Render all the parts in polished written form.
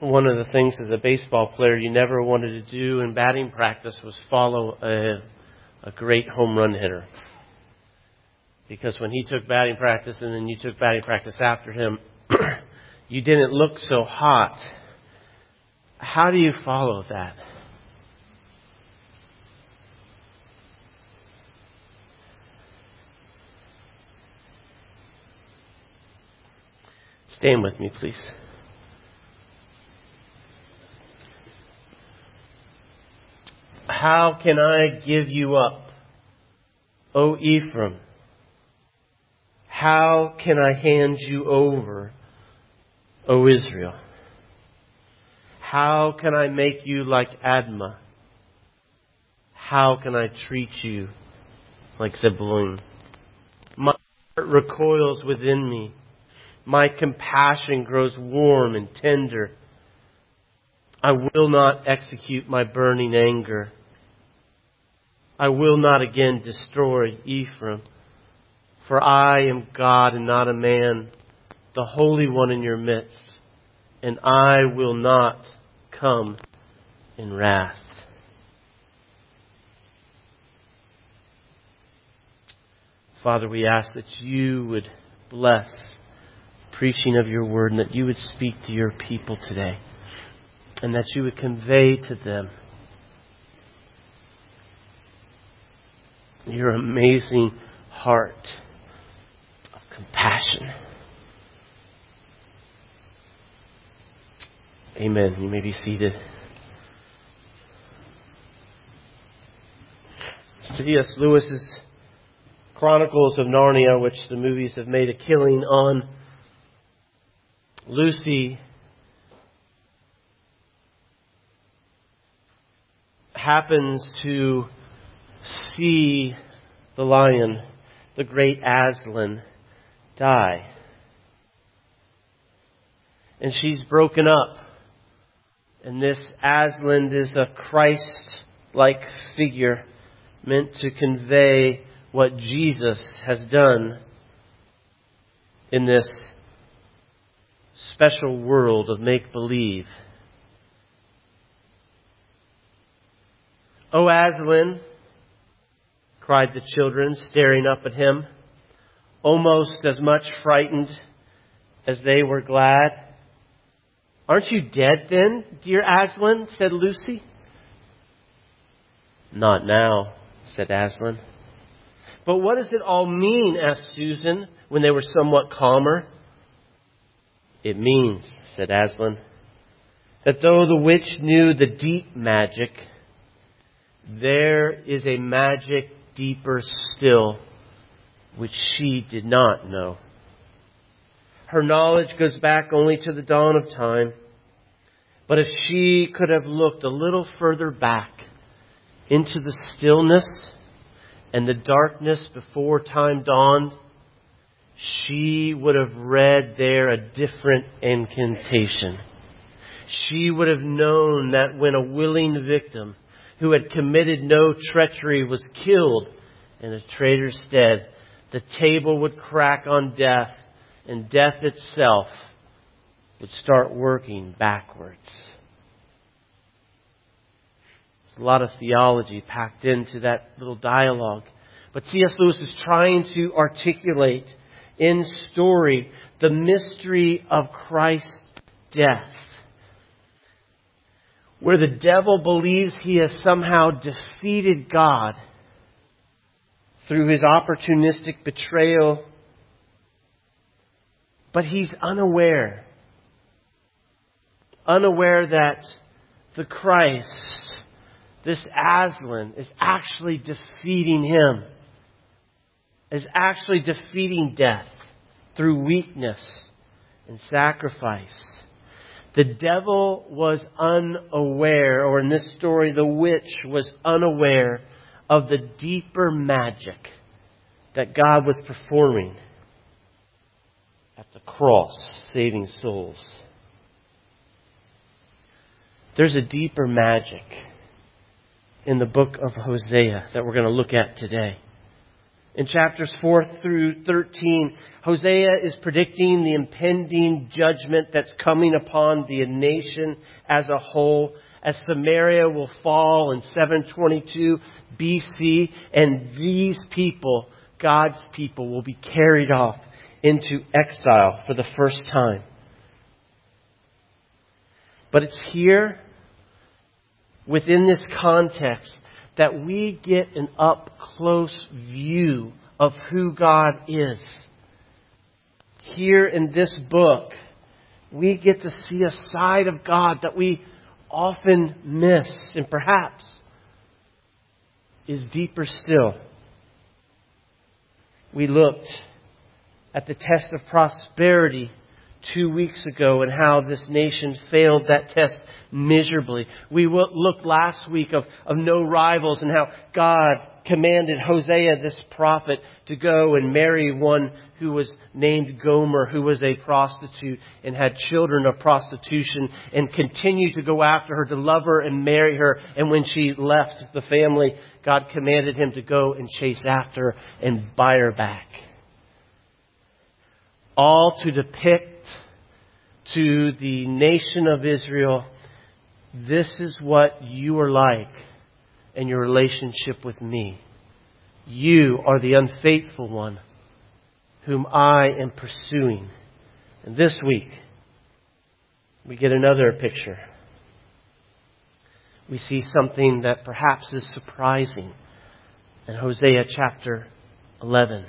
One of the things as a baseball player you never wanted to do in batting practice was follow a great home run hitter. Because when he took batting practice and then you took batting practice after him, you didn't look so hot. How do you follow that? Stand with me, please. How can I give you up, O Ephraim? How can I hand you over, O Israel? How can I make you like Admah? How can I treat you like Zebulun? My heart recoils within me. My compassion grows warm and tender. I will not execute my burning anger. I will not again destroy Ephraim. For I am God and not a man, the Holy One in your midst, and I will not come in wrath. Father, we ask that you would bless the preaching of your word and that you would speak to your people today and that you would convey to them your amazing heart of compassion. Amen. You may be seated. C.S. Lewis's Chronicles of Narnia, which the movies have made a killing on. Lucy happens to see the lion, the great Aslan, die. And she's broken up. And this Aslan is a Christ-like figure meant to convey what Jesus has done in this special world of make-believe. "O Aslan," cried the children, staring up at him, almost as much frightened as they were glad. "Aren't you dead then, dear Aslan?" said Lucy. "Not now," said Aslan. "But what does it all mean?" asked Susan when they were somewhat calmer. "It means," said Aslan, "that though the witch knew the deep magic, there is a magic deeper still which she did not know. Her knowledge goes back only to the dawn of time. But if she could have looked a little further back into the stillness and the darkness before time dawned, she would have read there a different incantation. She would have known that when a willing victim who had committed no treachery was killed in a traitor's stead, the table would crack on death, and death itself would start working backwards. There's a lot of theology packed into that little dialogue. But C.S. Lewis is trying to articulate in story the mystery of Christ's death, where the devil believes he has somehow defeated God through his opportunistic betrayal, but he's unaware that the Christ, this Aslan, is actually defeating him, is actually defeating death through weakness and sacrifice. The devil was unaware, or in this story, the witch was unaware of the deeper magic that God was performing at the cross, saving souls. There's a deeper magic in the book of Hosea that we're going to look at today. In chapters 4 through 13, Hosea is predicting the impending judgment that's coming upon the nation as a whole, as Samaria will fall in 722 BC, and these people, God's people, will be carried off into exile for the first time. But it's here, within this context, that we get an up-close view of who God is. Here in this book, we get to see a side of God that we often miss, and perhaps is deeper still. We looked at the test of prosperity 2 weeks ago and how this nation failed that test miserably. We looked last week of no rivals and how God commanded Hosea, this prophet, to go and marry one who was named Gomer, who was a prostitute and had children of prostitution, and continue to go after her, to love her and marry her. And when she left the family, God commanded him to go and chase after her and buy her back. All to depict to the nation of Israel, this is what you are like in your relationship with me. You are the unfaithful one whom I am pursuing. And this week, we get another picture. We see something that perhaps is surprising in Hosea chapter 11.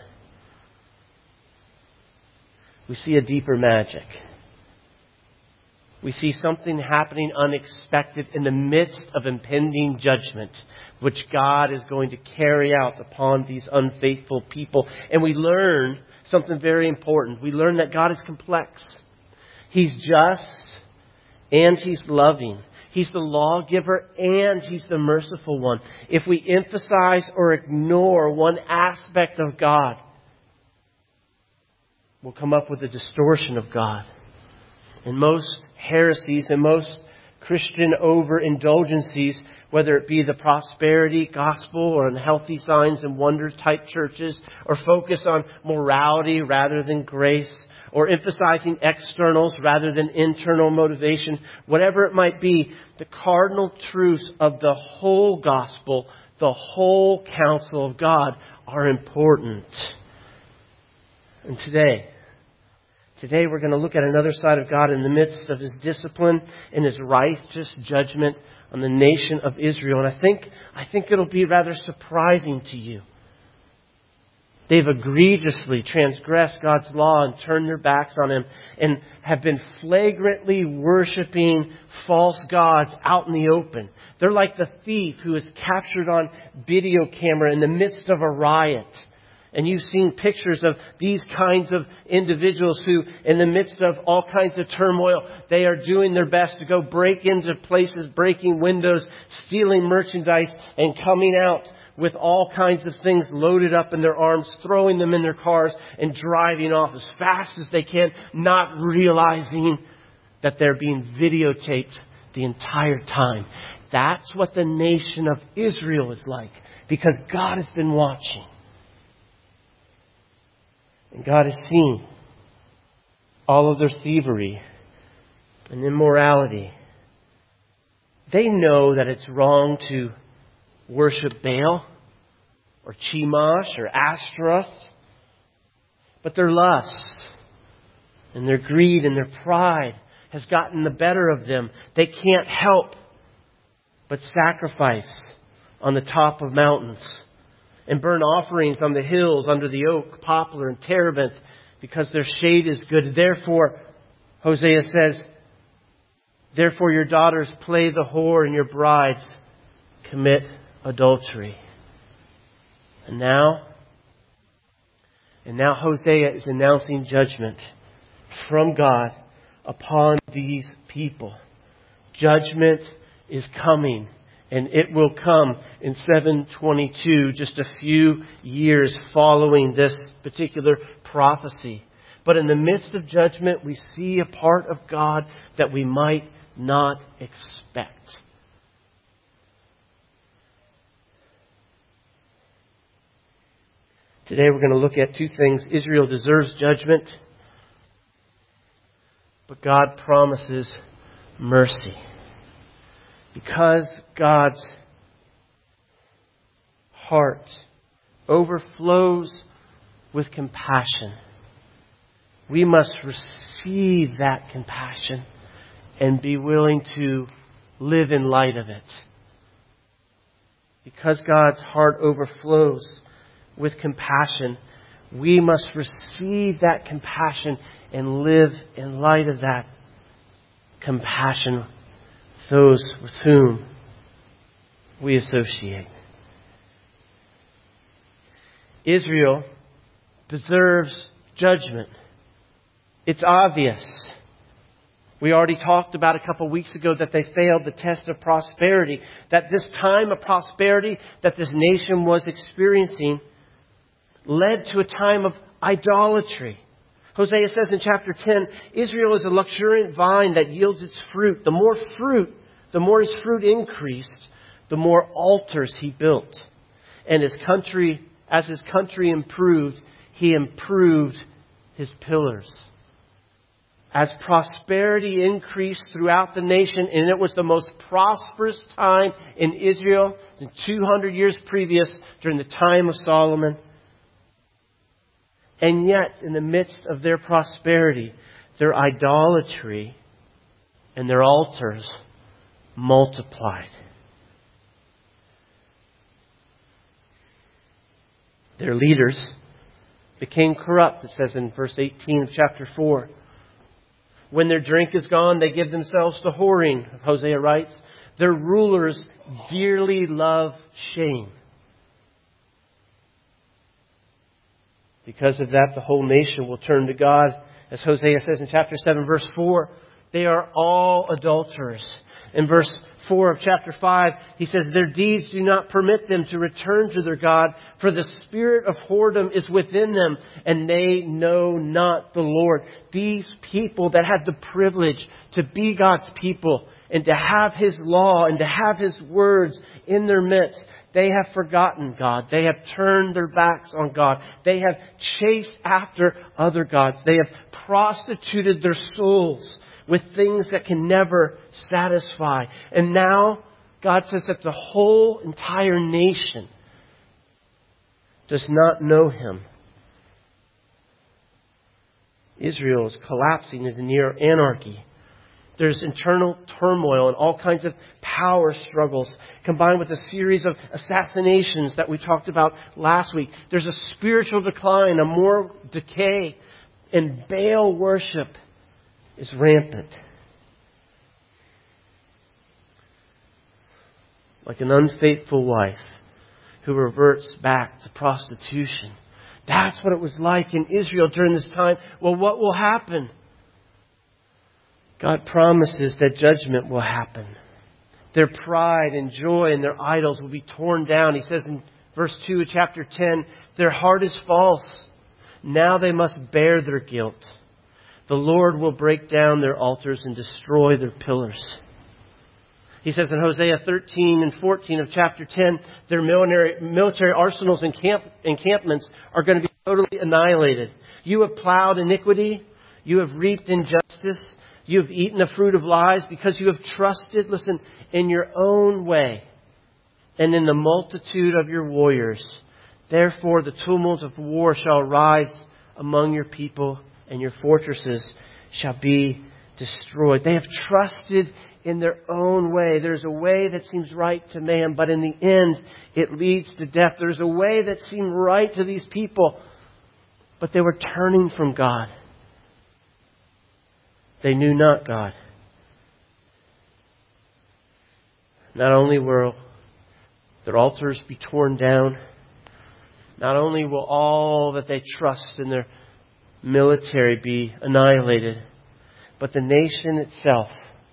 We see a deeper magic. We see something happening unexpected in the midst of impending judgment, which God is going to carry out upon these unfaithful people. And we learn something very important. We learn that God is complex. He's just and He's loving. He's the lawgiver and He's the merciful one. If we emphasize or ignore one aspect of God, we'll come up with a distortion of God. And most heresies and most Christian overindulgencies, whether it be the prosperity gospel or unhealthy signs and wonders type churches, or focus on morality rather than grace, or emphasizing externals rather than internal motivation, whatever it might be, the cardinal truths of the whole gospel, the whole counsel of God are important. And today we're going to look at another side of God in the midst of His discipline and His righteous judgment on the nation of Israel. And I think it'll be rather surprising to you. They've egregiously transgressed God's law and turned their backs on Him and have been flagrantly worshiping false gods out in the open. They're like the thief who is captured on video camera in the midst of a riot. And you've seen pictures of these kinds of individuals who, in the midst of all kinds of turmoil, they are doing their best to go break into places, breaking windows, stealing merchandise, and coming out with all kinds of things loaded up in their arms, throwing them in their cars, and driving off as fast as they can, not realizing that they're being videotaped the entire time. That's what the nation of Israel is like, because God has been watching. And God has seen all of their thievery and immorality. They know that it's wrong to worship Baal or Chemosh or Ashtaroth. But their lust and their greed and their pride has gotten the better of them. They can't help but sacrifice on the top of mountains and burn offerings on the hills under the oak, poplar, and terebinth, because their shade is good. Therefore, Hosea says, therefore your daughters play the whore and your brides commit adultery. And now Hosea is announcing judgment from God upon these people. Judgment is coming. And it will come in 722, just a few years following this particular prophecy. But in the midst of judgment, we see a part of God that we might not expect. Today we're going to look at two things. Israel deserves judgment, but God promises mercy. Because God's heart overflows with compassion, we must receive that compassion and be willing to live in light of it. Because God's heart overflows with compassion, we must receive that compassion and live in light of that compassion, those with whom we associate. Israel deserves judgment. It's obvious. We already talked about a couple weeks ago that they failed the test of prosperity. That this time of prosperity that this nation was experiencing led to a time of idolatry. Hosea says in chapter 10, Israel is a luxuriant vine that yields its fruit. The more his fruit increased, the more altars he built. And as his country improved, he improved his pillars. As prosperity increased throughout the nation, and it was the most prosperous time in Israel in 200 years previous during the time of Solomon. And yet, in the midst of their prosperity, their idolatry and their altars multiplied. Their leaders became corrupt, it says in verse 18 of chapter 4. When their drink is gone, they give themselves to whoring, Hosea writes. Their rulers dearly love shame. Because of that, the whole nation will turn to God. As Hosea says in chapter 7, verse 4, they are all adulterers. In verse 4 of chapter 5, he says, their deeds do not permit them to return to their God, for the spirit of whoredom is within them, and they know not the Lord. These people that had the privilege to be God's people and to have His law and to have His words in their midst, they have forgotten God. They have turned their backs on God. They have chased after other gods. They have prostituted their souls with things that can never satisfy. And now God says that the whole entire nation does not know Him. Israel is collapsing into near anarchy. There's internal turmoil and all kinds of power struggles combined with a series of assassinations that we talked about last week. There's a spiritual decline, a moral decay, and Baal worship is rampant. Like an unfaithful wife who reverts back to prostitution. That's what it was like in Israel during this time. Well, what will happen? God promises that judgment will happen. Their pride and joy and their idols will be torn down. He says in verse 2 of chapter 10, their heart is false. Now they must bear their guilt. The Lord will break down their altars and destroy their pillars. He says in Hosea 13 and 14 of chapter 10, their military arsenals and encampments are going to be totally annihilated. You have plowed iniquity. You have reaped injustice. You have eaten the fruit of lies because you have trusted, listen, in your own way and in the multitude of your warriors. Therefore, the tumult of war shall rise among your people, and your fortresses shall be destroyed. They have trusted in their own way. There's a way that seems right to man, but in the end, it leads to death. There's a way that seemed right to these people, but they were turning from God. They knew not God. Not only will their altars be torn down, not only will all that they trust in their military be annihilated, but the nation itself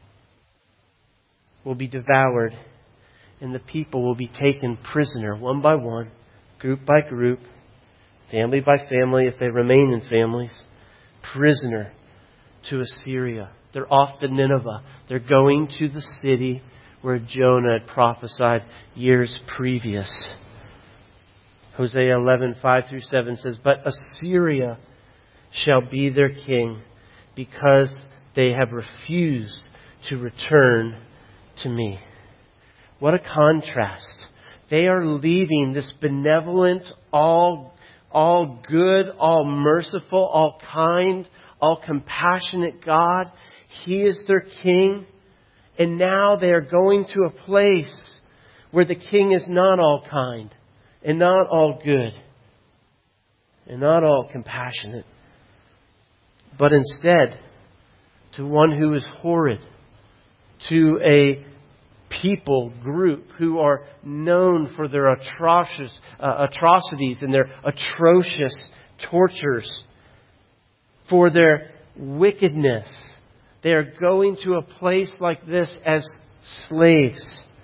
will be devoured, and the people will be taken prisoner one by one, group by group, family by family, if they remain in families, prisoner to Assyria. They're off to Nineveh. They're going to the city where Jonah had prophesied years previous. Hosea 11:5-7 says, "But Assyria shall be their king, because they have refused to return to me." What a contrast. They are leaving this benevolent, all good, all merciful, all kind, all compassionate God. He is their king. And now they are going to a place where the king is not all kind and not all good and not all compassionate, but instead to one who is horrid, to a people group who are known for their atrocities and their atrocious tortures, for their wickedness. They are going to a place like this as slaves.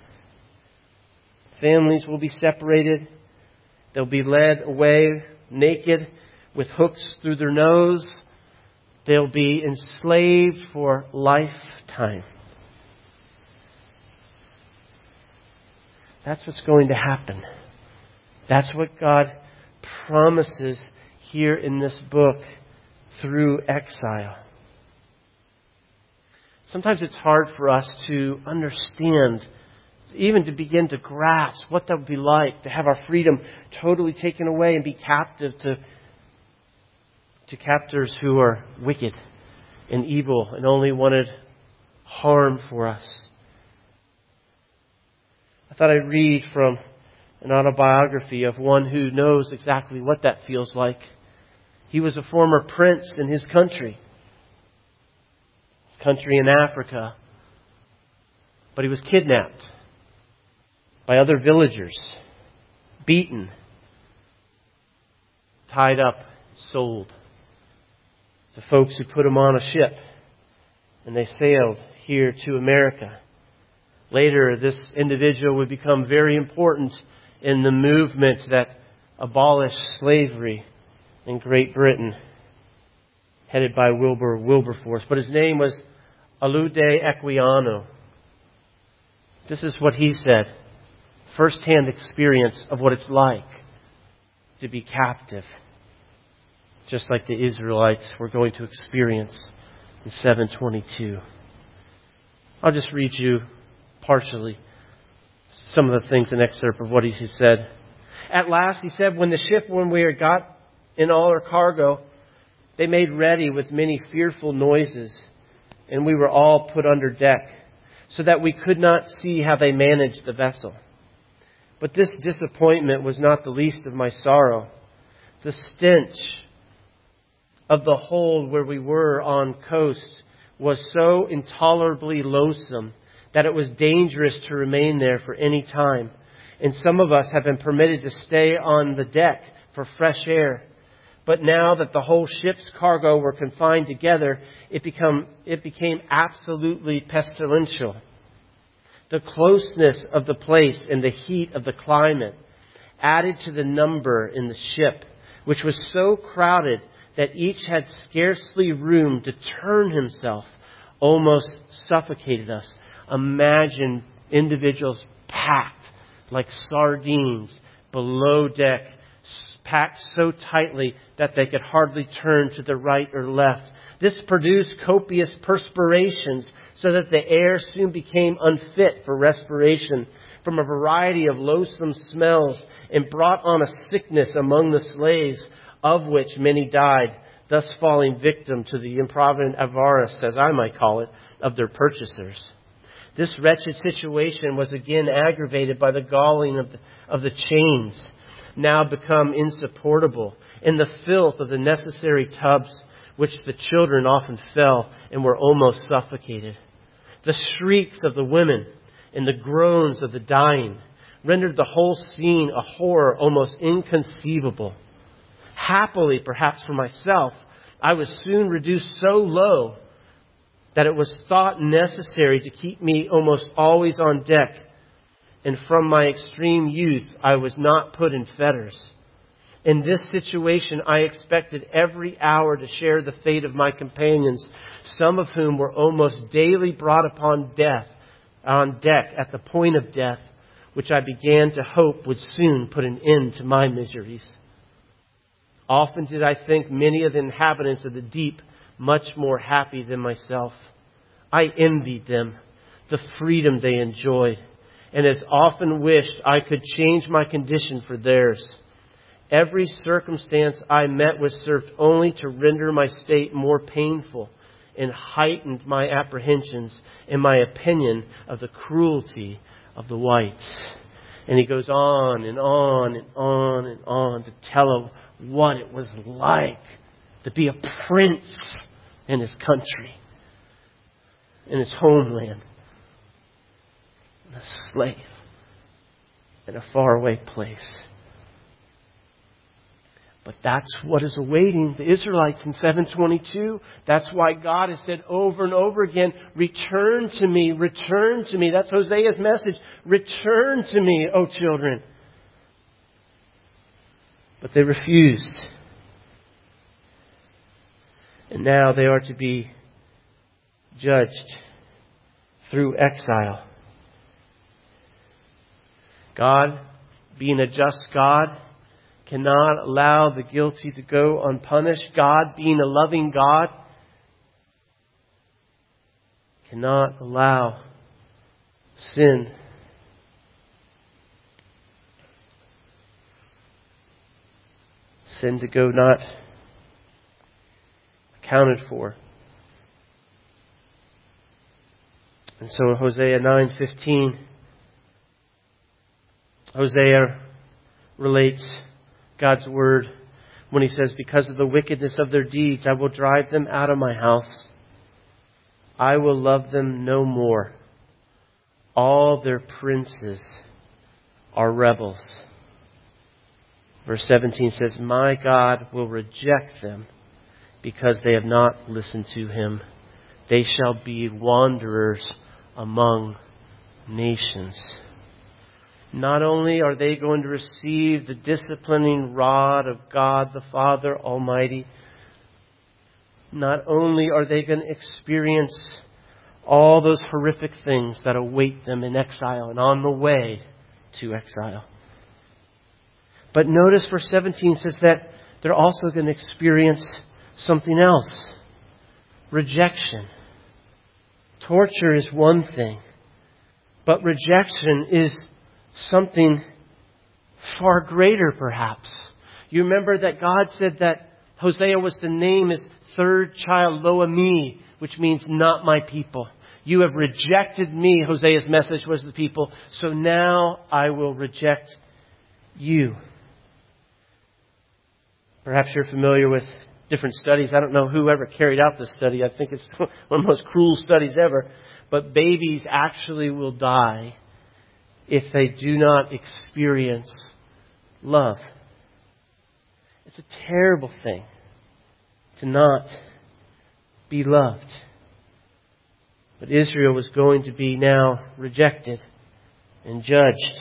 Families will be separated. They'll be led away naked with hooks through their nose. They'll be enslaved for lifetime. That's what's going to happen. That's what God promises here in this book through exile. Sometimes it's hard for us to understand, even to begin to grasp what that would be like, to have our freedom totally taken away and be captive to captors who are wicked and evil and only wanted harm for us. I thought I'd read from an autobiography of one who knows exactly what that feels like. He was a former prince in his country in Africa. But he was kidnapped by other villagers, beaten, tied up, sold to folks who put him on a ship. And they sailed here to America. Later, this individual would become very important in the movement that abolished slavery in Great Britain, headed by Wilberforce. But his name was Olude Equiano. This is what he said. First-hand experience of what it's like to be captive, just like the Israelites were going to experience in 722. I'll just read you partially some of the things, an excerpt of what he said. At last, he said, when we had got in all our cargo, they made ready with many fearful noises, and we were all put under deck, so that we could not see how they managed the vessel. But this disappointment was not the least of my sorrow. The stench of the hold where we were on coast was so intolerably loathsome that it was dangerous to remain there for any time. And some of us have been permitted to stay on the deck for fresh air. But now that the whole ship's cargo were confined together, it became absolutely pestilential. The closeness of the place and the heat of the climate added to the number in the ship, which was so crowded that each had scarcely room to turn himself, almost suffocated us. Imagine individuals packed like sardines below deck, packed so tightly that they could hardly turn to the right or left. This produced copious perspirations so that the air soon became unfit for respiration from a variety of loathsome smells, and brought on a sickness among the slaves, of which many died, thus falling victim to the improvident avarice, as I might call it, of their purchasers. This wretched situation was again aggravated by the galling of the chains, now become insupportable, and the filth of the necessary tubs, which the children often fell and were almost suffocated. The shrieks of the women and the groans of the dying rendered the whole scene a horror almost inconceivable. Happily, perhaps for myself, I was soon reduced so low that it was thought necessary to keep me almost always on deck. And from my extreme youth, I was not put in fetters. In this situation, I expected every hour to share the fate of my companions, some of whom were almost daily brought on deck at the point of death, which I began to hope would soon put an end to my miseries. Often did I think many of the inhabitants of the deep much more happy than myself. I envied them, the freedom they enjoyed, and as often wished I could change my condition for theirs. Every circumstance I met with served only to render my state more painful and heightened my apprehensions and my opinion of the cruelty of the whites. And he goes on and on and on and on to tell of what it was like to be a prince in his country, in his homeland, and a slave in a faraway place. But that's what is awaiting the Israelites in 722. That's why God has said over and over again, return to me, return to me. That's Hosea's message. Return to me, O children. But they refused. And now they are to be judged through exile. God, being a just God, cannot allow the guilty to go unpunished. God, being a loving God, cannot allow sin to go not accounted for. And so in Hosea 9:15, Hosea relates God's word when he says, because of the wickedness of their deeds, I will drive them out of my house. I will love them no more. All their princes are rebels. Verse 17 says, my God will reject them because they have not listened to him. They shall be wanderers among nations. Not only are they going to receive the disciplining rod of God the Father Almighty, not only are they going to experience all those horrific things that await them in exile and on the way to exile. But notice verse 17 says that they're also going to experience something else. Rejection. Torture is one thing, but rejection is something far greater, perhaps. You remember that God said that Hosea was to name his third child Lo-Ami, which means not my people. You have rejected me, Hosea's message was to the people, so now I will reject you. Perhaps you're familiar with different studies. I don't know who ever carried out this study. I think it's one of the most cruel studies ever. But babies actually will die if they do not experience love. It's a terrible thing to not be loved. But Israel was going to be now rejected and judged.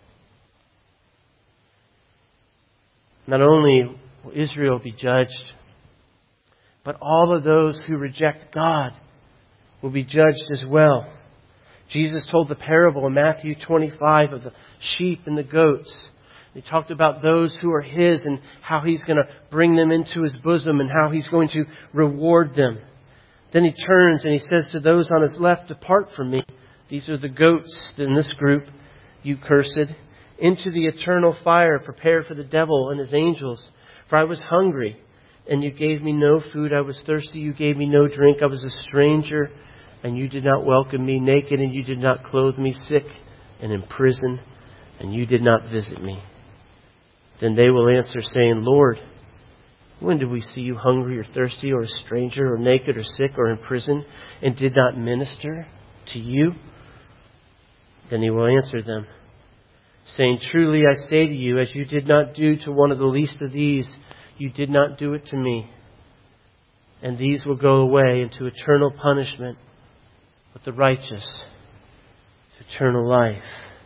Not only will Israel be judged, but all of those who reject God will be judged as well. Jesus told the parable in Matthew 25 of the sheep and the goats. He talked about those who are His and how He's going to bring them into His bosom and how He's going to reward them. Then He turns and He says to those on His left, depart from me. These are the goats in this group, you cursed, into the eternal fire prepared for the devil and his angels. For I was hungry, and you gave me no food. I was thirsty, you gave me no drink. I was a stranger, and you did not welcome me. Naked, and you did not clothe me. Sick and in prison, and you did not visit me. Then they will answer, saying, Lord, when did we see you hungry or thirsty or a stranger or naked or sick or in prison and did not minister to you? Then He will answer them, saying, truly I say to you, as you did not do to one of the least of these, you did not do it to me. And these will go away into eternal punishment, but the righteous to eternal life.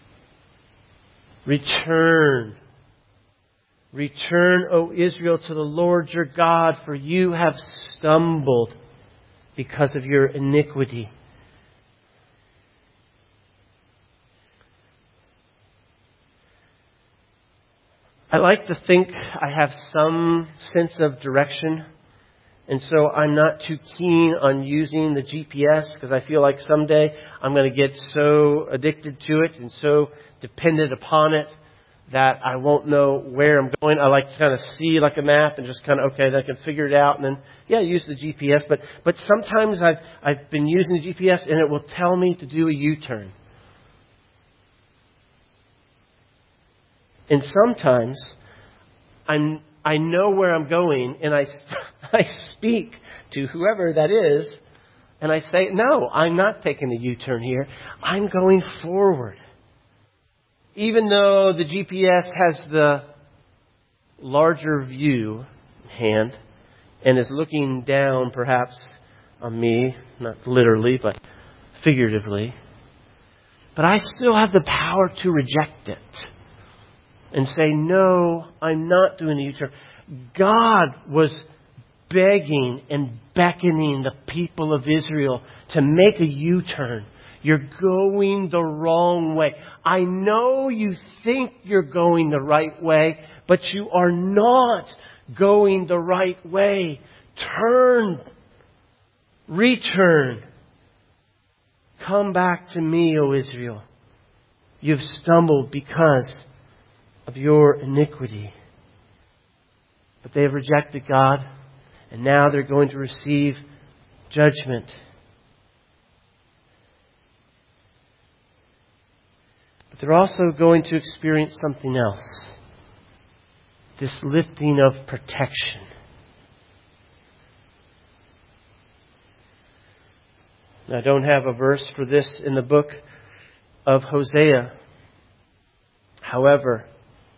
Return. Return, O Israel, to the Lord your God, for you have stumbled because of your iniquity. I like to think I have some sense of direction. And so I'm not too keen on using the GPS because I feel like someday I'm going to get so addicted to it and so dependent upon it that I won't know where I'm going. I like to kind of see like a map and just kind of, okay, then I can figure it out and then, use the GPS. But sometimes I've been using the GPS and it will tell me to do a U-turn. And sometimes I know where I'm going and I speak to whoever that is and I say, no, I'm not taking a U-turn here. I'm going forward. Even though the GPS has the larger view in hand and is looking down perhaps on me, not literally, but figuratively, but I still have the power to reject it and say, no, I'm not doing a U-turn. God was begging and beckoning the people of Israel to make a U-turn. You're going the wrong way. I know you think you're going the right way, but you are not going the right way. Turn. Return. Come back to me, O Israel. You've stumbled because of your iniquity. But they have rejected God, and now they're going to receive judgment. But they're also going to experience something else. This lifting of protection. Now, I don't have a verse for this in the book of Hosea. However,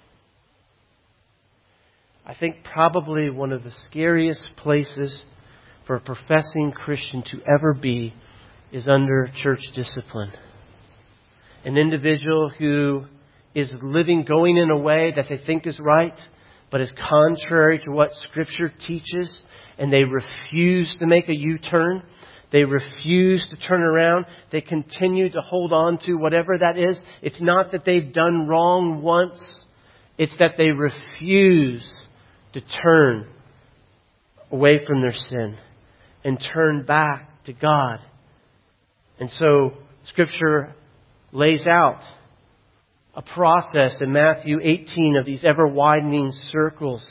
I think probably one of the scariest places for a professing Christian to ever be is under church discipline. An individual who is going in a way that they think is right, but is contrary to what Scripture teaches, and they refuse to make a U-turn. They refuse to turn around. They continue to hold on to whatever that is. It's not that they've done wrong once. It's that they refuse to turn away from their sin and turn back to God. And so Scripture lays out a process in Matthew 18 of these ever-widening circles.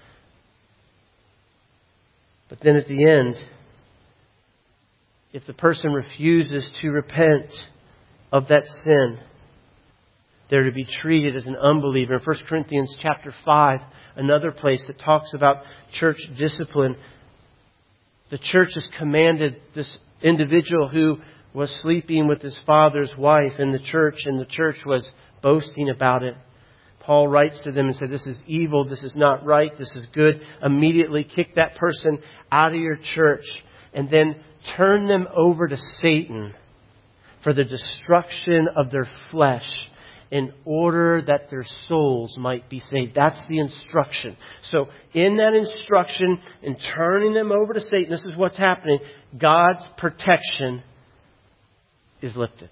But then at the end, if the person refuses to repent of that sin, they're to be treated as an unbeliever. In 1 Corinthians chapter 5, another place that talks about church discipline, the church has commanded this individual who was sleeping with his father's wife in the church, and the church was boasting about it. Paul writes to them and said, this is evil, this is not right, this is good. Immediately kick that person out of your church and then turn them over to Satan for the destruction of their flesh in order that their souls might be saved. That's the instruction. So in that instruction, in turning them over to Satan, this is what's happening. God's protection is lifted.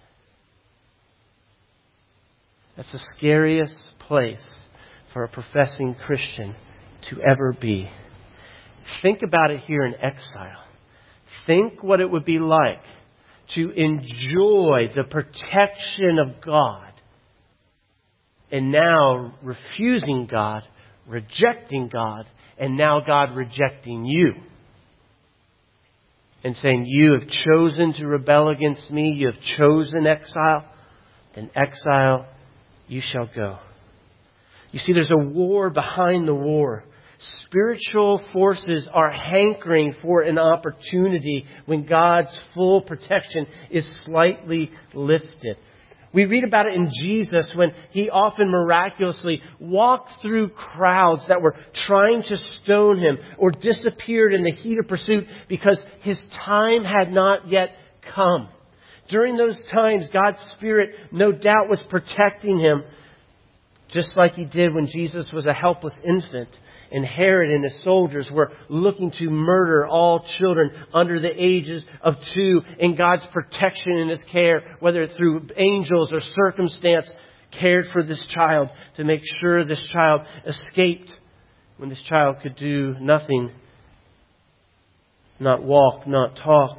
That's the scariest place for a professing Christian to ever be. Think about it here in exile. Think what it would be like to enjoy the protection of God and now refusing God, rejecting God, and now God rejecting you. And saying, you have chosen to rebel against me, you have chosen exile, then exile you shall go. You see, there's a war behind the war. Spiritual forces are hankering for an opportunity when God's full protection is slightly lifted. We read about it in Jesus when He often miraculously walked through crowds that were trying to stone Him or disappeared in the heat of pursuit because His time had not yet come. During those times, God's Spirit no doubt was protecting Him, just like He did when Jesus was a helpless infant. And Herod and his soldiers were looking to murder all children under the ages of 2. And God's protection and His care, whether through angels or circumstance, cared for this child to make sure this child escaped when this child could do nothing, not walk, not talk.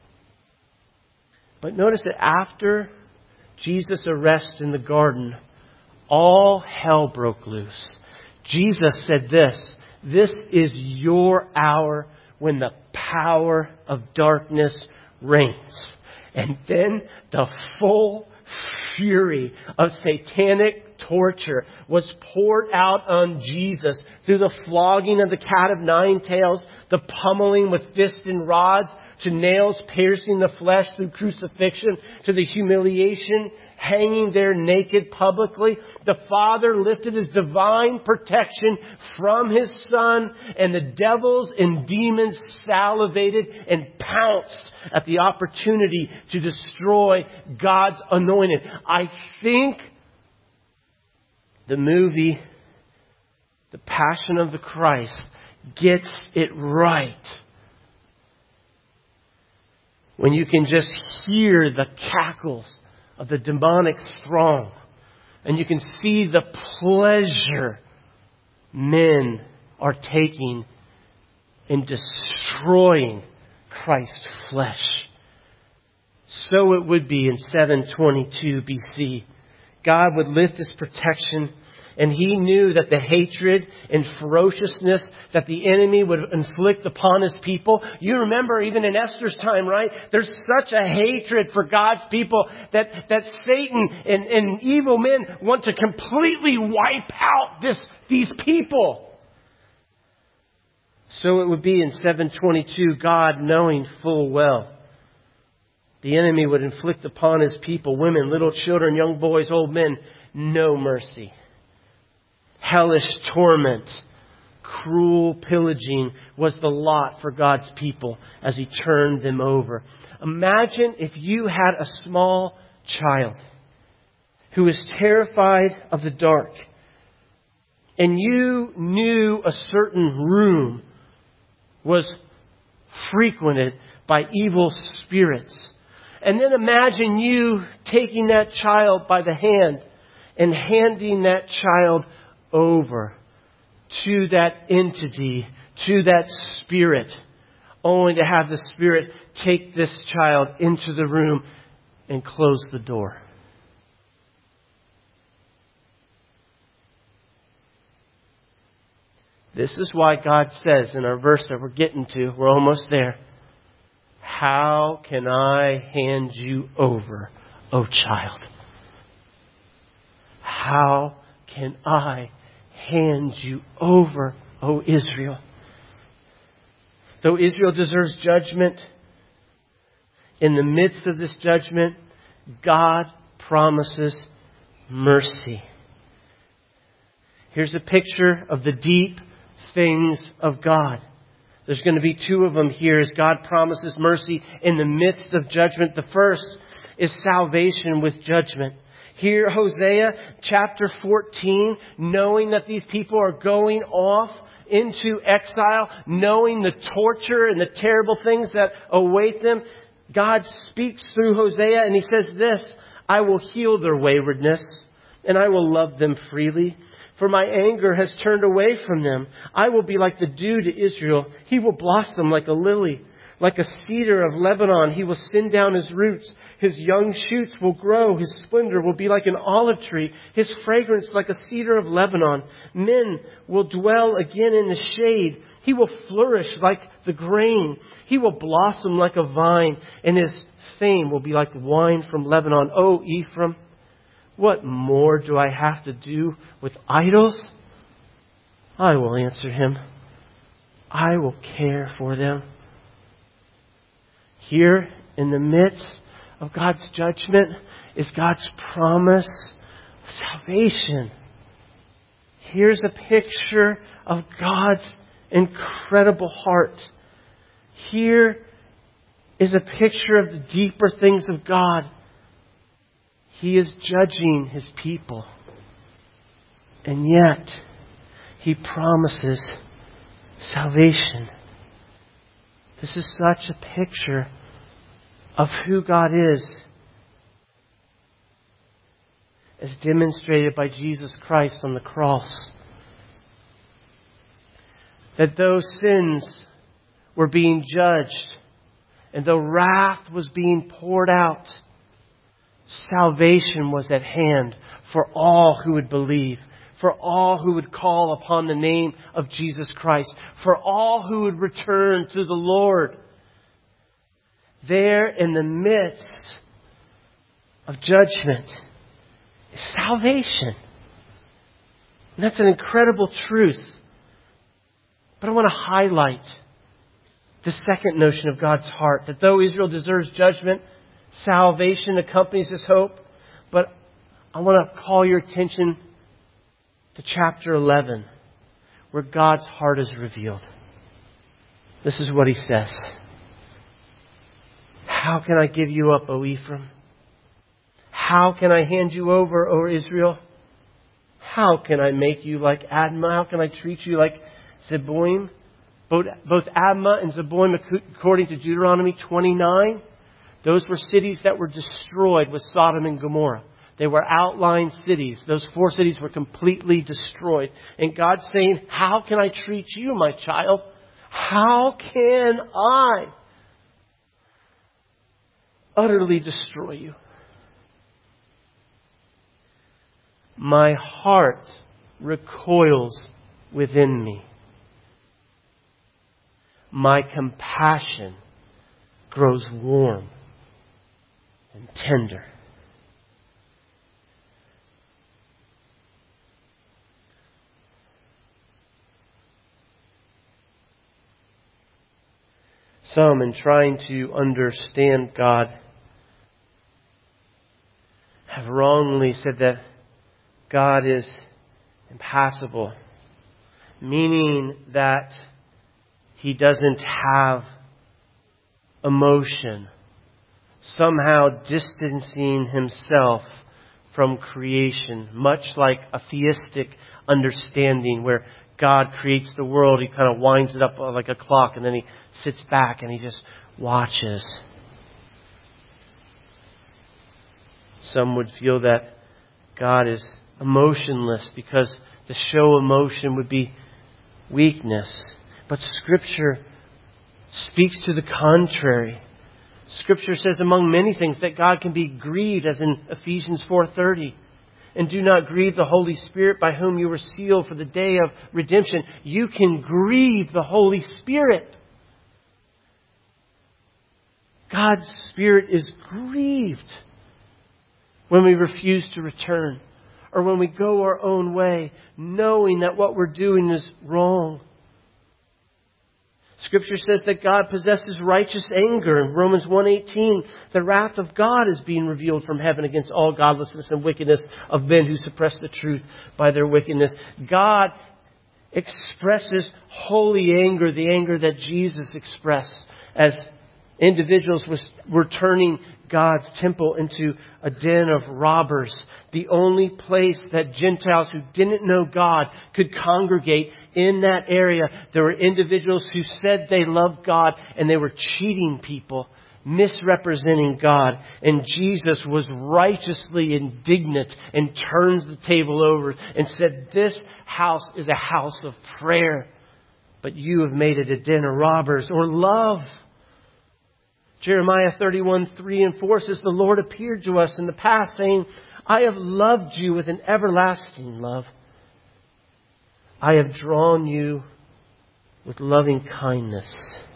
But notice that after Jesus' arrest in the garden, all hell broke loose. Jesus said this is your hour when the power of darkness reigns. And then the full fury of satanic torture was poured out on Jesus through the flogging of the cat of nine tails, the pummeling with fists and rods, to nails piercing the flesh through crucifixion, to the humiliation, hanging there naked publicly. The Father lifted His divine protection from His Son, and the devils and demons salivated and pounced at the opportunity to destroy God's anointed. I think the movie, The Passion of the Christ, gets it right. When you can just hear the cackles of the demonic throng, and you can see the pleasure men are taking in destroying Christ's flesh. So it would be in 722 BC. God would lift His protection, and He knew that the hatred and ferociousness that the enemy would inflict upon His people. You remember even in Esther's time, right? There's such a hatred for God's people that Satan and evil men want to completely wipe out these people. So it would be in 722, God knowing full well the enemy would inflict upon His people, women, little children, young boys, old men, no mercy. Hellish torment, cruel pillaging was the lot for God's people as He turned them over. Imagine if you had a small child who was terrified of the dark, and you knew a certain room was frequented by evil spirits. And then imagine you taking that child by the hand and handing that child over to that entity, to that spirit, only to have the spirit take this child into the room and close the door. This is why God says in our verse that we're getting to, we're almost there, how can I hand you over, O child? How can I hand you over, O Israel? Though Israel deserves judgment, in the midst of this judgment, God promises mercy. Here's a picture of the deep things of God. There's going to be two of them here as God promises mercy in the midst of judgment. The first is salvation with judgment. Here, Hosea chapter 14, knowing that these people are going off into exile, knowing the torture and the terrible things that await them, God speaks through Hosea and He says this, I will heal their waywardness and I will love them freely. For my anger has turned away from them. I will be like the dew to Israel. He will blossom like a lily. Like a cedar of Lebanon, He will send down His roots. His young shoots will grow. His splendor will be like an olive tree. His fragrance like a cedar of Lebanon. Men will dwell again in the shade. He will flourish like the grain. He will blossom like a vine. And His fame will be like wine from Lebanon. O Ephraim, what more do I have to do with idols? I will answer him. I will care for them. Here in the midst of God's judgment is God's promise of salvation. Here's a picture of God's incredible heart. Here is a picture of the deeper things of God. He is judging His people. And yet, He promises salvation. This is such a picture of who God is. as demonstrated by Jesus Christ on the cross. That though sins were being judged and though wrath was being poured out, salvation was at hand for all who would believe, for all who would call upon the name of Jesus Christ, for all who would return to the Lord. There in the midst of judgment is salvation. And that's an incredible truth. But I want to highlight the second notion of God's heart, that though Israel deserves judgment, salvation accompanies this hope. But I want to call your attention to chapter 11, where God's heart is revealed. This is what He says. How can I give you up, O Ephraim? How can I hand you over, O Israel? How can I make you like Admah? How can I treat you like Zeboim? Both Admah and Zeboim, according to Deuteronomy 29, those were cities that were destroyed with Sodom and Gomorrah. They were outlying cities. Those 4 cities were completely destroyed. And God's saying, how can I treat you, my child? How can I utterly destroy you? My heart recoils within me. My compassion grows warm and tender. Some, in trying to understand God, have wrongly said that God is impassible, meaning that He doesn't have emotion, somehow distancing Himself from creation, much like a theistic understanding where God creates the world, He kind of winds it up like a clock, and then He sits back and He just watches. Some would feel that God is emotionless because to show emotion would be weakness. But Scripture speaks to the contrary. Scripture says, among many things, that God can be grieved, as in Ephesians 4:30. And do not grieve the Holy Spirit, by whom you were sealed for the day of redemption. You can grieve the Holy Spirit. God's Spirit is grieved when we refuse to return, or when we go our own way, knowing that what we're doing is wrong. Scripture says that God possesses righteous anger. In Romans 1:18, the wrath of God is being revealed from heaven against all godlessness and wickedness of men who suppress the truth by their wickedness. God expresses holy anger, the anger that Jesus expressed as individuals were turning God's temple into a den of robbers. The only place that Gentiles who didn't know God could congregate in that area. There were individuals who said they loved God and they were cheating people, misrepresenting God. And Jesus was righteously indignant and turns the table over and said, this house is a house of prayer, but you have made it a den of robbers. Or love. Jeremiah 31:3-4 says, the Lord appeared to us in the past, saying, I have loved you with an everlasting love. I have drawn you with loving kindness.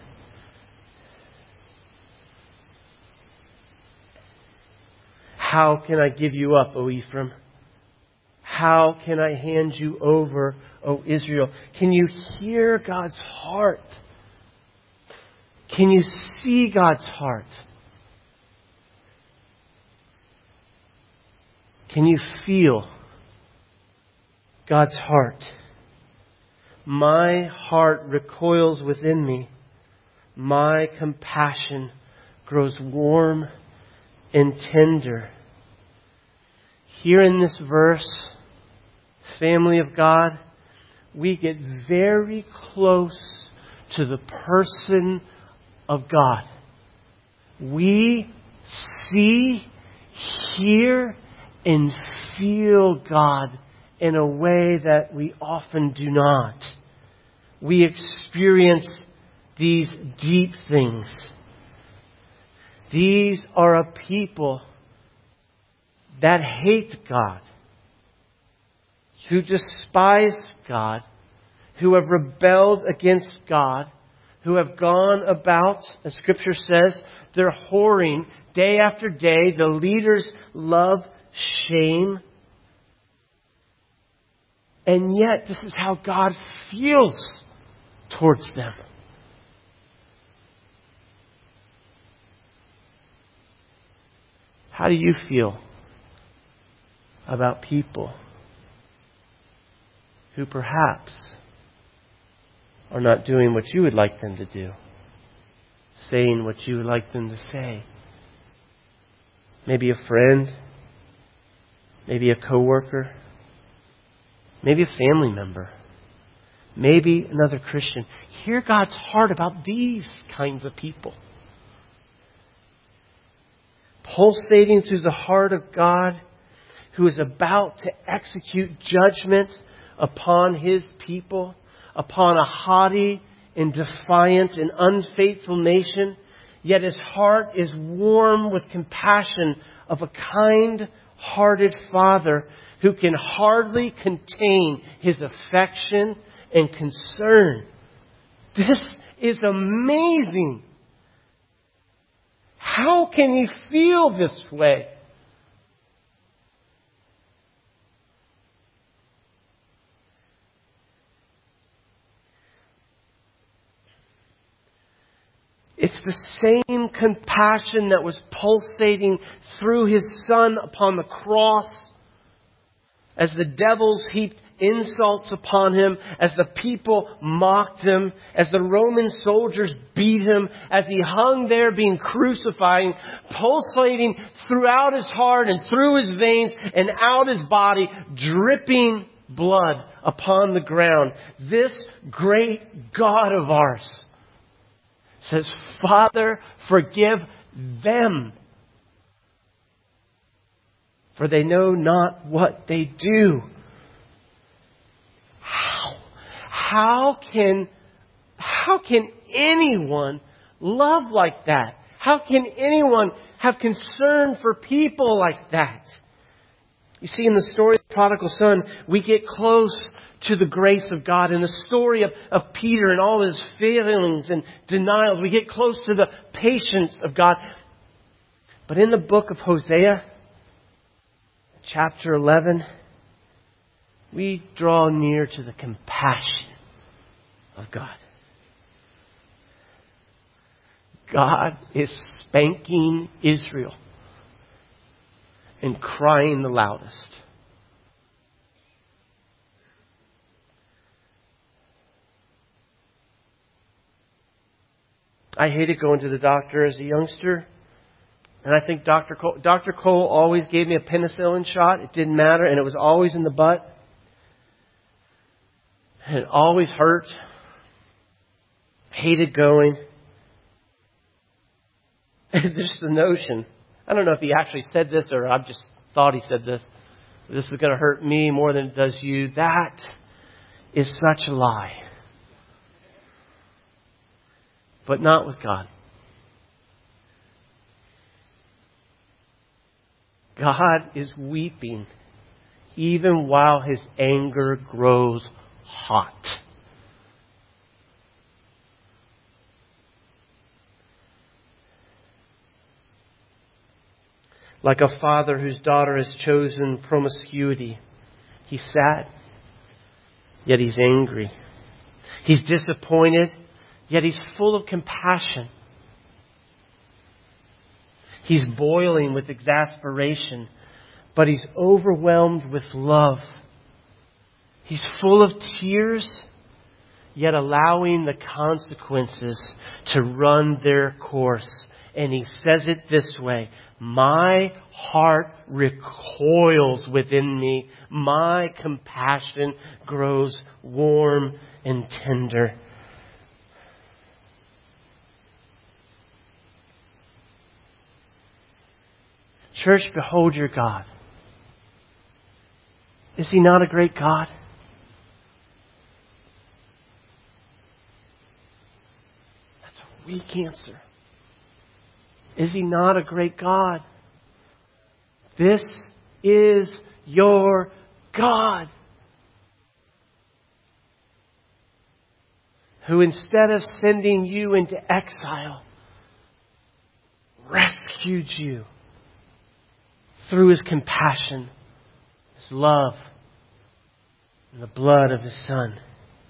How can I give you up, O Ephraim? How can I hand you over, O Israel? Can you hear God's heart? Can you see God's heart? Can you feel God's heart? My heart recoils within me. My compassion grows warm and tender. Here in this verse, family of God, we get very close to the person of God. We see, hear, and feel God in a way that we often do not. We experience these deep things. These are a people that hate God, who despise God, who have rebelled against God, who have gone about, as Scripture says, they're whoring day after day. The leaders love shame. And yet, this is how God feels towards them. How do you feel about people who perhaps are not doing what you would like them to do, saying what you would like them to say? Maybe a friend, maybe a coworker, maybe a family member, maybe another Christian. Hear God's heart about these kinds of people. Pulsating through the heart of God, who is about to execute judgment upon His people, upon a haughty and defiant and unfaithful nation, yet His heart is warm with compassion of a kind-hearted Father who can hardly contain His affection and concern. This is amazing. How can He feel this way? It's the same compassion that was pulsating through His Son upon the cross, as the devils heaped insults upon Him, as the people mocked Him, as the Roman soldiers beat Him, as He hung there being crucified, pulsating throughout His heart and through His veins and out His body, dripping blood upon the ground. This great God of ours says, Father, forgive them, for they know not what they do. How can anyone love like that? How can anyone have concern for people like that? You see, in the story of the prodigal son, we get close to the grace of God. In the story of Peter and all his failings and denials, we get close to the patience of God. But in the book of Hosea, chapter 11, we draw near to the compassion of God. God is spanking Israel and crying the loudest. I hated going to the doctor as a youngster. And I think Dr. Cole always gave me a penicillin shot. It didn't matter. And it was always in the butt. And it always hurt. Hated going. And just the notion. I don't know if he actually said this or I just thought he said this. This is going to hurt me more than it does you. That is such a lie. But not with God. God is weeping even while His anger grows hot. Like a father whose daughter has chosen promiscuity, He's sad, yet He's angry. He's disappointed, yet He's full of compassion. He's boiling with exasperation, but He's overwhelmed with love. He's full of tears, yet allowing the consequences to run their course. And He says it this way, my heart recoils within me. My compassion grows warm and tender. Church, behold your God. Is He not a great God? That's a weak answer. Is He not a great God? This is your God, who instead of sending you into exile, rescued you through His compassion, His love, and the blood of His Son.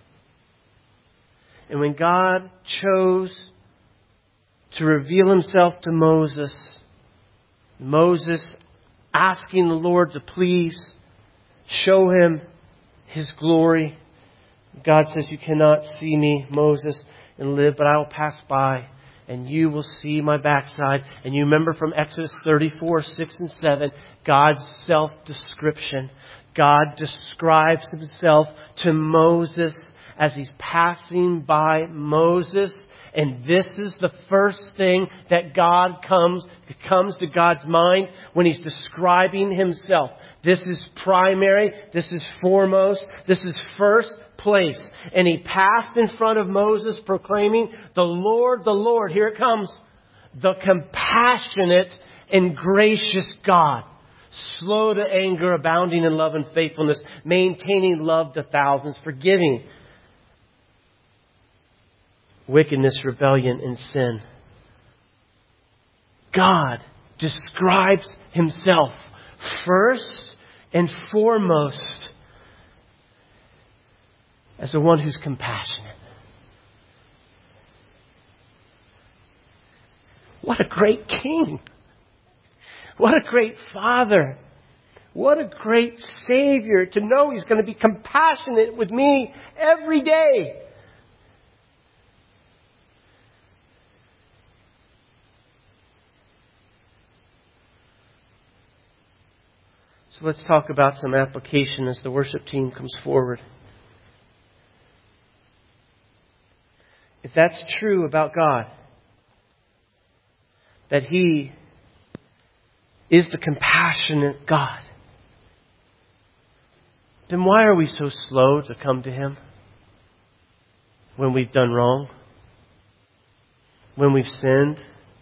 And when God chose to reveal Himself to Moses, Moses asking the Lord to please show him His glory, God says, you cannot see me, Moses, and live, but I will pass by, and you will see my backside. And you remember from Exodus 34, 6 and 7, God's self-description. God describes Himself to Moses as He's passing by Moses. And this is the first thing that comes to God's mind when He's describing Himself. This is primary. This is foremost. This is first place. And He passed in front of Moses proclaiming, the Lord, here it comes, the compassionate and gracious God, slow to anger, abounding in love and faithfulness, maintaining love to thousands, forgiving wickedness, rebellion, and sin. God describes Himself first and foremost as the one who's compassionate. What a great King! What a great Father! What a great Savior to know He's going to be compassionate with me every day. So let's talk about some application as the worship team comes forward. If that's true about God, that He is the compassionate God, then why are we so slow to come to Him when we've done wrong? When we've sinned?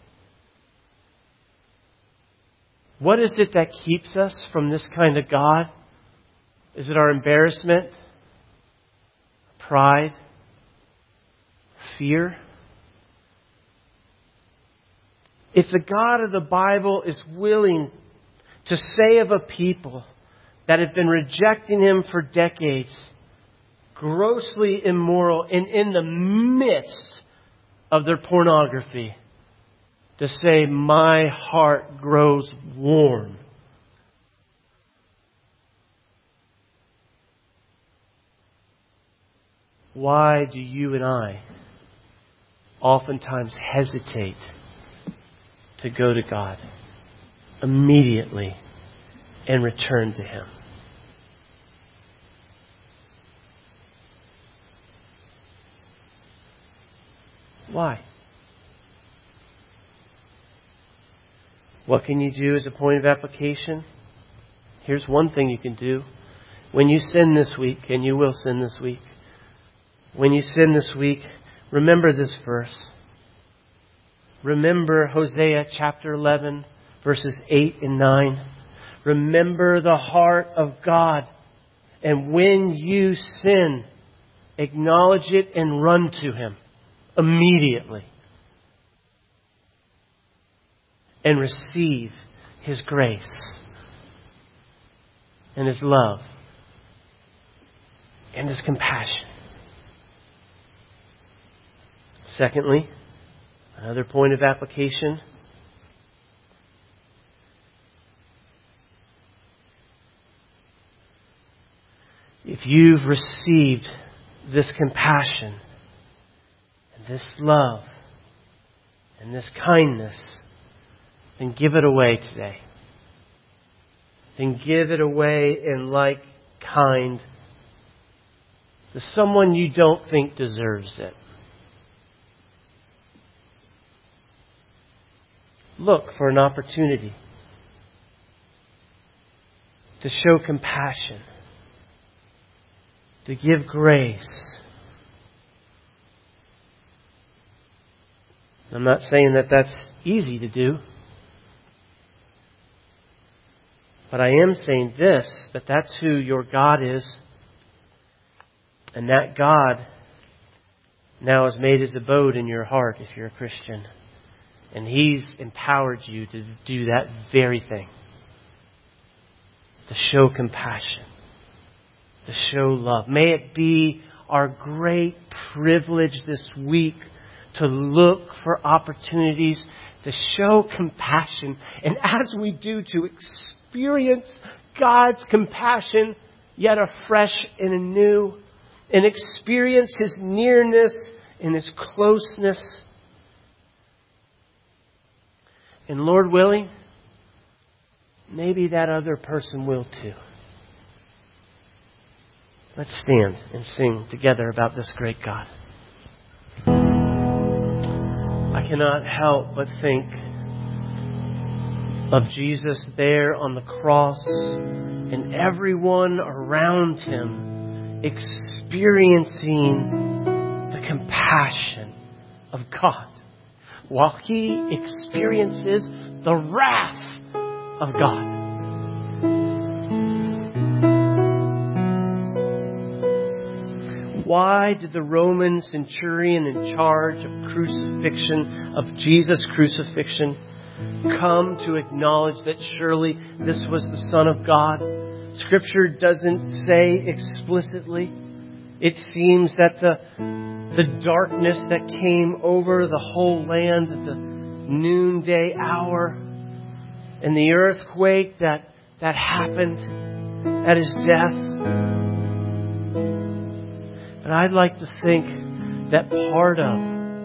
What is it that keeps us from this kind of God? Is it our embarrassment? Pride? Fear? If the God of the Bible is willing to say of a people that have been rejecting Him for decades, grossly immoral and in the midst of their pornography, to say, my heart grows warm. Why do you and I oftentimes hesitate to go to God immediately and return to Him? Why? What can you do as a point of application? Here's one thing you can do. When you sin this week, and you will sin this week, when you sin this week, remember this verse. Remember Hosea chapter 11, verses 8 and 9. Remember the heart of God. And when you sin, acknowledge it and run to Him immediately. And receive His grace and His love and His compassion. Secondly, another point of application. If you've received this compassion and this love and this kindness, then give it away today. Then give it away in like kind to someone you don't think deserves it. Look for an opportunity to show compassion to give grace. I'm not saying that that's easy to do. But I am saying this, that that's who your God is. And that God now has made His abode in your heart if you're a Christian. And He's empowered you to do that very thing. To show compassion. To show love. May it be our great privilege this week to look for opportunities to show compassion. And as we do, to experience God's compassion yet afresh and anew. And experience His nearness and His closeness. And Lord willing, maybe that other person will too. Let's stand and sing together about this great God. I cannot help but think of Jesus there on the cross and everyone around Him experiencing the compassion of God while He experiences the wrath of God. Why did the Roman centurion in charge of crucifixion, of Jesus' crucifixion, come to acknowledge that surely this was the Son of God? Scripture doesn't say explicitly. It seems that the darkness that came over the whole land at the noonday hour and the earthquake that happened at His death. But I'd like to think that part of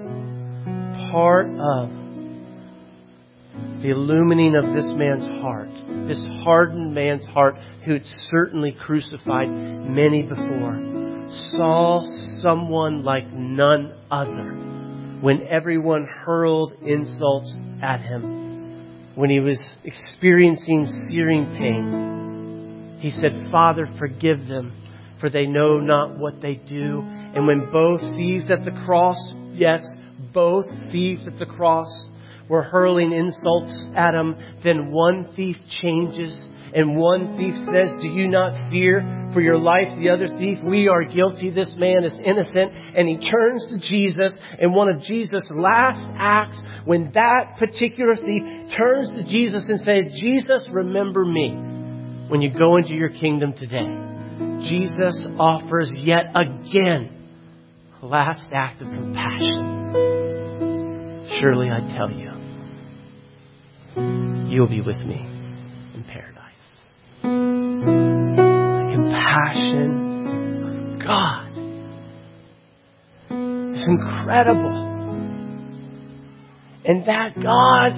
the illumining of this man's heart, this hardened man's heart who had certainly crucified many before, saw someone like none other when everyone hurled insults at Him, when He was experiencing searing pain. He said, "Father, forgive them, for they know not what they do." And when both thieves at the cross, yes, both thieves at the cross were hurling insults at Him, then one thief changes and one thief says, "Do you not fear for your life?" The other thief, "We are guilty. This man is innocent." And he turns to Jesus, and one of Jesus' last acts, when that particular thief turns to Jesus and says, "Jesus, remember me when you go into your kingdom today." Jesus offers yet again a last act of compassion. "Surely I tell you, you'll be with me in paradise." The compassion of God is incredible. And that God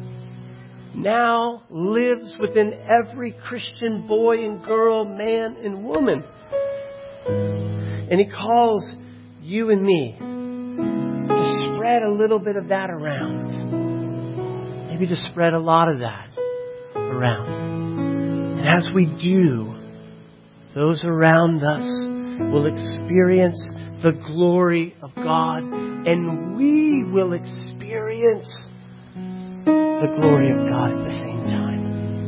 now lives within every Christian boy and girl, man and woman. And He calls you and me to spread a little bit of that around. Maybe to spread a lot of that around. And as we do, those around us will experience the glory of God, and we will experience the glory of God at the same time.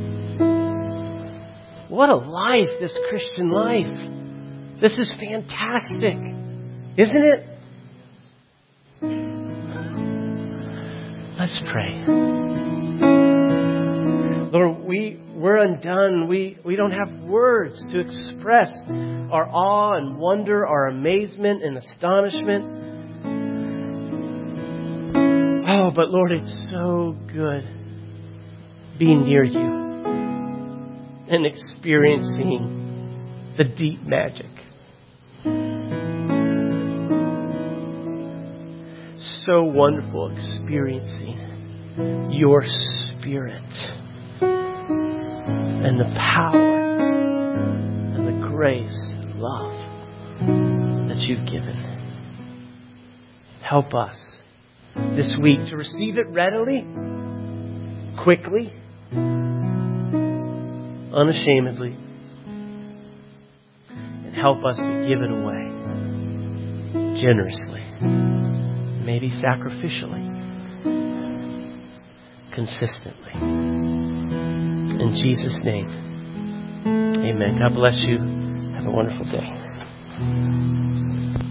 What a life, this Christian life. This is fantastic, isn't it? Let's pray. Lord, we're undone. We don't have words to express our awe and wonder, our amazement and astonishment. Oh, but Lord, it's so good being near You and experiencing the deep magic. So wonderful experiencing Your Spirit and the power and the grace and love that You've given. Help us this week to receive it readily, quickly, unashamedly, Help us to give it away generously, maybe sacrificially, consistently. In Jesus' name, amen. God bless you. Have a wonderful day.